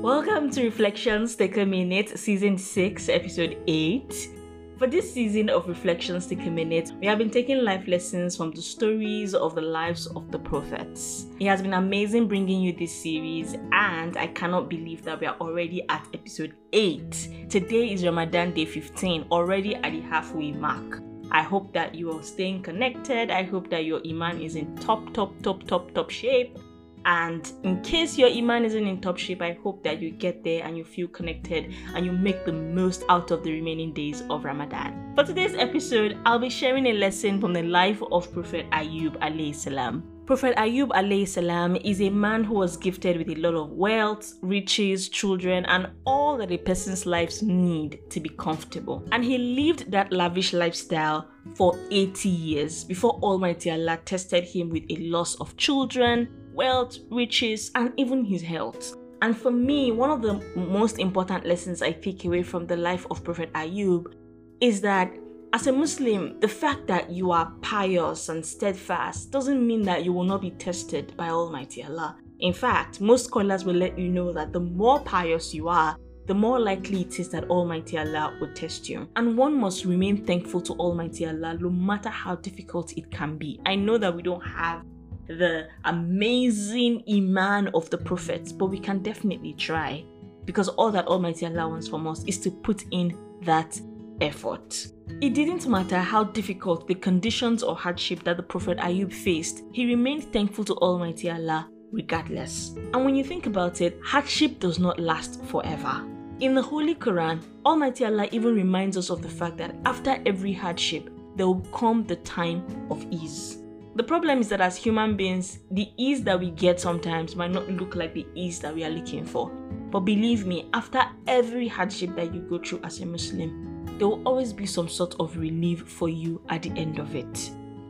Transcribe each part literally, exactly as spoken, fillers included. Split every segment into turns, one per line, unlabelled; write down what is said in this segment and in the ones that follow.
Welcome to Reflections Take a Minute, Season six, Episode eight. For this season of Reflections Take a Minute, we have been taking life lessons from the stories of the lives of the prophets. It has been amazing bringing you this series, and I cannot believe that we are already at Episode eight. Today is Ramadan Day fifteen, already at the halfway mark. I hope that you are staying connected. I hope that your Iman is in top, top, top, top, top shape. And in case your Iman isn't in top shape, I hope that you get there and you feel connected and you make the most out of the remaining days of Ramadan. For today's episode, I'll be sharing a lesson from the life of Prophet Ayub alayhi salam. Prophet Ayub alayhi salam is a man who was gifted with a lot of wealth, riches, children, and all that a person's lives need to be comfortable. And he lived that lavish lifestyle for eighty years before Almighty Allah tested him with a loss of children, wealth, riches, and even his health. And for me, one of the most important lessons I take away from the life of Prophet Ayub is that as a Muslim, the fact that you are pious and steadfast doesn't mean that you will not be tested by Almighty Allah. In fact, most scholars will let you know that the more pious you are, the more likely it is that Almighty Allah will test you. And one must remain thankful to Almighty Allah no matter how difficult it can be. I know that we don't have the amazing Iman of the prophets, but we can definitely try, because all that Almighty Allah wants from us is to put in that effort. It didn't matter how difficult the conditions or hardship that the Prophet Ayub faced, he remained thankful to Almighty Allah regardless. And when you think about it, hardship does not last forever. In the Holy Quran, Almighty Allah even reminds us of the fact that after every hardship, there will come the time of ease. The problem is that as human beings, the ease that we get sometimes might not look like the ease that we are looking for. But believe me, after every hardship that you go through as a Muslim, there will always be some sort of relief for you at the end of it.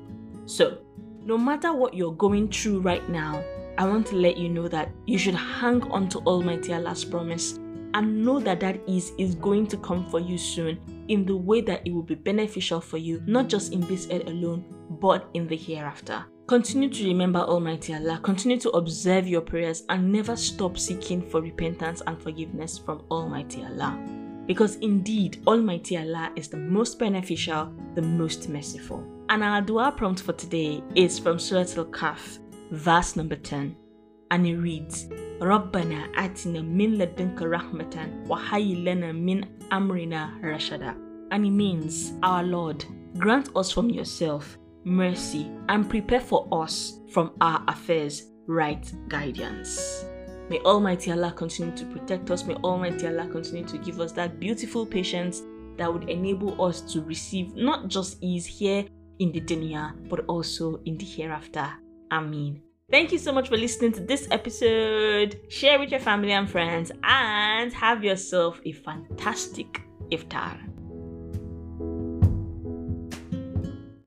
So, no matter what you're going through right now, I want to let you know that you should hang on to Almighty Allah's promise and know that that ease is going to come for you soon in the way that it will be beneficial for you, not just in this earth alone, but in the hereafter. Continue to remember Almighty Allah, continue to observe your prayers, and never stop seeking for repentance and forgiveness from Almighty Allah. Because indeed, Almighty Allah is the most beneficial, the most merciful. And our dua prompt for today is from Surah Al-Kahf, verse number ten. And it reads, رَبَّنَا آتِنَا مِن لَدُنْكَ رَحْمَةً وَهَيِّ لَنَا مِنْ أَمْرِنَا رَشَدًا. And it means, our Lord, grant us from yourself mercy and prepare for us from our affairs right guidance. May Almighty Allah continue to protect us. May Almighty Allah continue to give us that beautiful patience that would enable us to receive not just ease here in the dunya, but also in the hereafter. Ameen. Thank you so much for listening to this episode. Share with your family and friends, and have yourself a fantastic iftar.